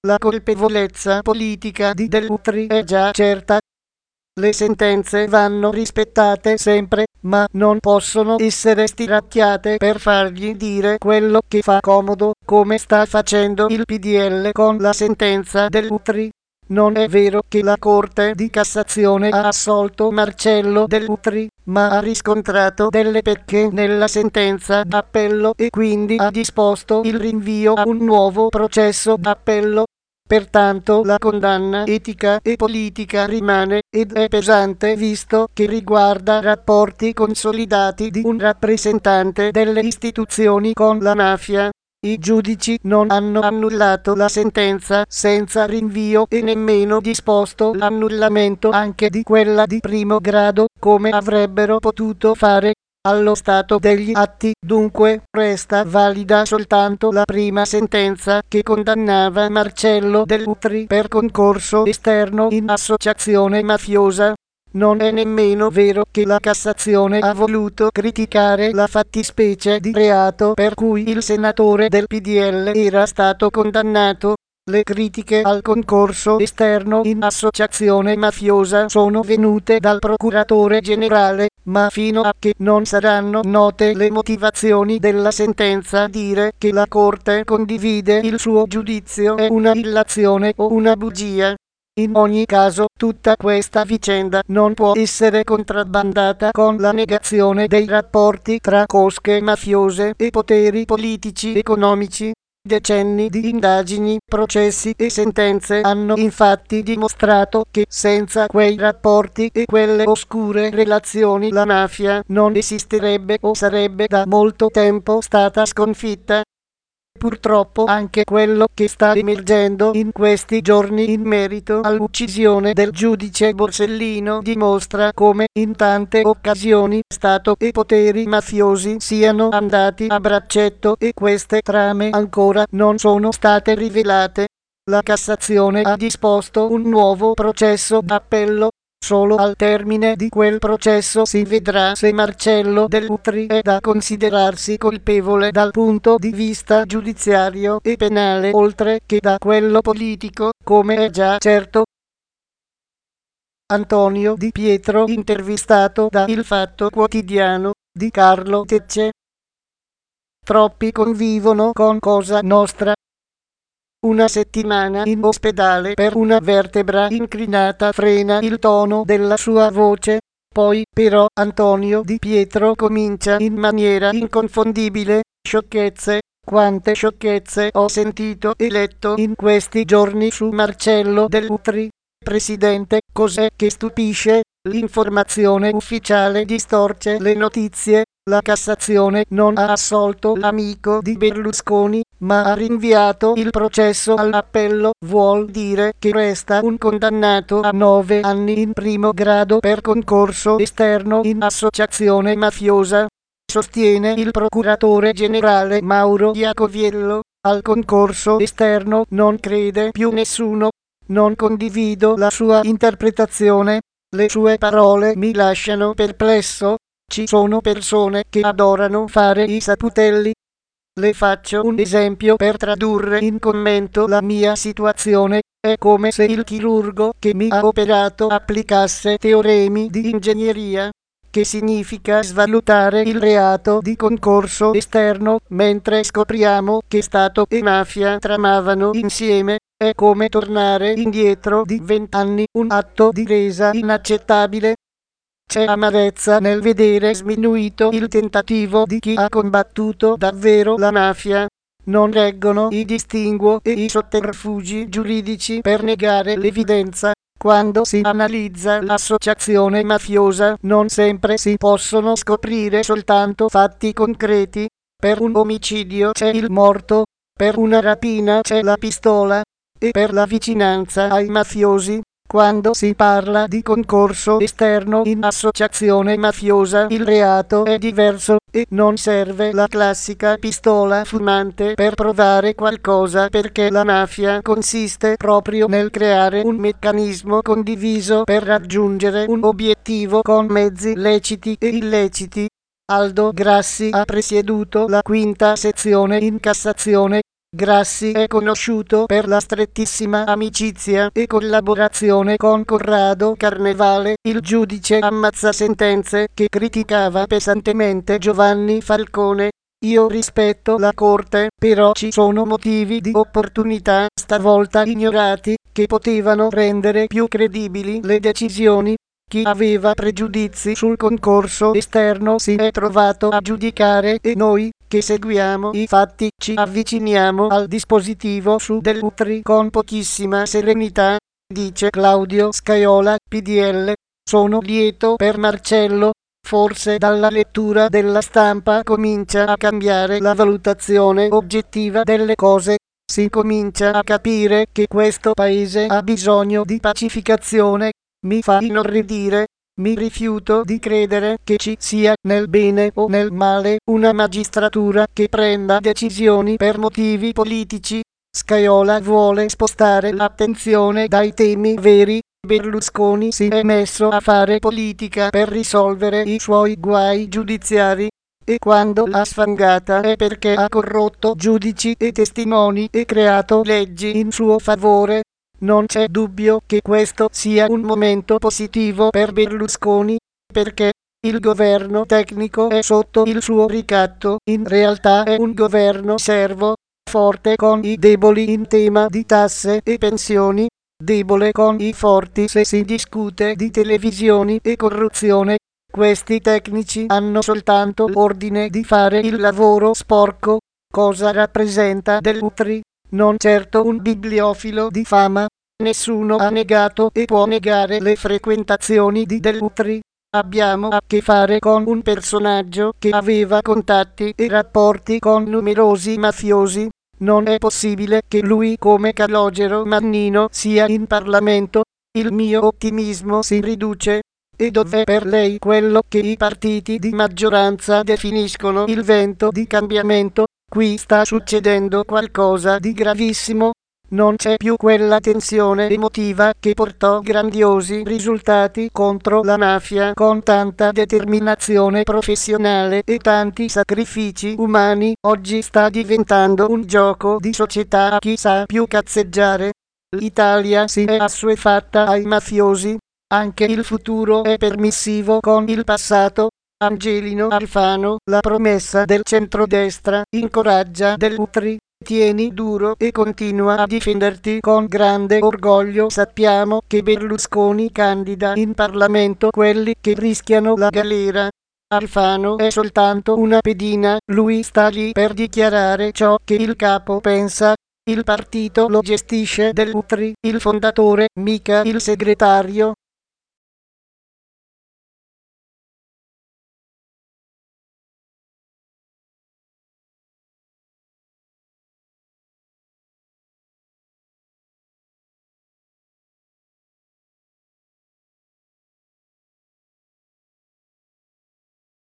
La colpevolezza politica di Dell'Utri è già certa. Le sentenze vanno rispettate sempre, ma non possono essere stiracchiate per fargli dire quello che fa comodo, come sta facendo il PDL con la sentenza Dell'Utri. Non è vero che la Corte di Cassazione ha assolto Marcello Dell'Utri, ma ha riscontrato delle pecche nella sentenza d'appello e quindi ha disposto il rinvio a un nuovo processo d'appello. Pertanto la condanna etica e politica rimane, ed è pesante visto che riguarda rapporti consolidati di un rappresentante delle istituzioni con la mafia. I giudici non hanno annullato la sentenza senza rinvio e nemmeno disposto l'annullamento anche di quella di primo grado, come avrebbero potuto fare. Allo stato degli atti, dunque, resta valida soltanto la prima sentenza che condannava Marcello Dell'Utri per concorso esterno in associazione mafiosa. Non è nemmeno vero che la Cassazione ha voluto criticare la fattispecie di reato per cui il senatore del PDL era stato condannato. Le critiche al concorso esterno in associazione mafiosa sono venute dal procuratore generale, ma fino a che non saranno note le motivazioni della sentenza, dire che la Corte condivide il suo giudizio è una illazione o una bugia. In ogni caso, tutta questa vicenda non può essere contrabbandata con la negazione dei rapporti tra cosche mafiose e poteri politici economici. Decenni di indagini, processi e sentenze hanno infatti dimostrato che senza quei rapporti e quelle oscure relazioni la mafia non esisterebbe o sarebbe da molto tempo stata sconfitta. Purtroppo anche quello che sta emergendo in questi giorni in merito all'uccisione del giudice Borsellino dimostra come in tante occasioni Stato e poteri mafiosi siano andati a braccetto e queste trame ancora non sono state rivelate. La Cassazione ha disposto un nuovo processo d'appello. Solo al termine di quel processo si vedrà se Marcello Dell'Utri è da considerarsi colpevole dal punto di vista giudiziario e penale oltre che da quello politico, come è già certo. Antonio Di Pietro, intervistato da Il Fatto Quotidiano di Carlo Tecce. Troppi convivono con Cosa Nostra. Una settimana in ospedale per una vertebra incrinata frena il tono della sua voce. Poi, però, Antonio Di Pietro comincia in maniera inconfondibile. Sciocchezze. Quante sciocchezze ho sentito e letto in questi giorni su Marcello Dell'Utri. Presidente, cos'è che stupisce? L'informazione ufficiale distorce le notizie. La Cassazione non ha assolto l'amico di Berlusconi, ma ha rinviato il processo all'appello. Vuol dire che resta un condannato a 9 anni in primo grado per concorso esterno in associazione mafiosa. Sostiene il procuratore generale Mauro Iacoviello. Al concorso esterno non crede più nessuno. Non condivido la sua interpretazione. Le sue parole mi lasciano perplesso. Ci sono persone che adorano fare i saputelli. Le faccio un esempio per tradurre in commento la mia situazione. È come se il chirurgo che mi ha operato applicasse teoremi di ingegneria, che significa svalutare il reato di concorso esterno, mentre scopriamo che Stato e mafia tramavano insieme. È come tornare indietro di 20 anni, un atto di resa inaccettabile. C'è amarezza nel vedere sminuito il tentativo di chi ha combattuto davvero la mafia. Non reggono i distinguo e i sotterfugi giuridici per negare l'evidenza. Quando si analizza l'associazione mafiosa non sempre si possono scoprire soltanto fatti concreti. Per un omicidio c'è il morto, per una rapina c'è la pistola, e per la vicinanza ai mafiosi. Quando si parla di concorso esterno in associazione mafiosa il reato è diverso e non serve la classica pistola fumante per provare qualcosa, perché la mafia consiste proprio nel creare un meccanismo condiviso per raggiungere un obiettivo con mezzi leciti e illeciti. Aldo Grassi ha presieduto la quinta sezione in Cassazione. Grassi è conosciuto per la strettissima amicizia e collaborazione con Corrado Carnevale, il giudice ammazzasentenze che criticava pesantemente Giovanni Falcone. Io rispetto la Corte, però ci sono motivi di opportunità, stavolta ignorati, che potevano rendere più credibili le decisioni. Chi aveva pregiudizi sul concorso esterno si è trovato a giudicare e noi, che seguiamo i fatti, ci avviciniamo al dispositivo su dell'Utri con pochissima serenità, dice Claudio Scaiola, PDL. Sono lieto per Marcello. Forse dalla lettura della stampa comincia a cambiare la valutazione oggettiva delle cose. Si comincia a capire che questo paese ha bisogno di pacificazione. Mi fa inorridire. Mi rifiuto di credere che ci sia, nel bene o nel male, una magistratura che prenda decisioni per motivi politici. Scaiola vuole spostare l'attenzione dai temi veri. Berlusconi si è messo a fare politica per risolvere i suoi guai giudiziari, e quando l'ha sfangata è perché ha corrotto giudici e testimoni e creato leggi in suo favore. Non c'è dubbio che questo sia un momento positivo per Berlusconi, perché il governo tecnico è sotto il suo ricatto. In realtà è un governo servo, forte con i deboli in tema di tasse e pensioni, debole con i forti se si discute di televisioni e corruzione. Questi tecnici hanno soltanto l'ordine di fare il lavoro sporco. Cosa rappresenta dell'Utri? Non certo un bibliofilo di fama. Nessuno ha negato e può negare le frequentazioni di dell'Utri. Abbiamo a che fare con un personaggio che aveva contatti e rapporti con numerosi mafiosi. Non è possibile che lui, come Calogero Mannino, sia in Parlamento. Il mio ottimismo si riduce. E dov'è per lei quello che i partiti di maggioranza definiscono il vento di cambiamento? Qui sta succedendo qualcosa di gravissimo. Non c'è più quella tensione emotiva che portò grandiosi risultati contro la mafia con tanta determinazione professionale e tanti sacrifici umani. Oggi sta diventando un gioco di società a chi sa più cazzeggiare. L'Italia si è assuefatta ai mafiosi. Anche il futuro è permissivo con il passato. Angelino Alfano, la promessa del centrodestra, incoraggia dell'Utri. Tieni duro e continua a difenderti con grande orgoglio. Sappiamo che Berlusconi candida in Parlamento quelli che rischiano la galera. Alfano è soltanto una pedina, lui sta lì per dichiarare ciò che il capo pensa. Il partito lo gestisce dell'Utri, il fondatore, mica il segretario.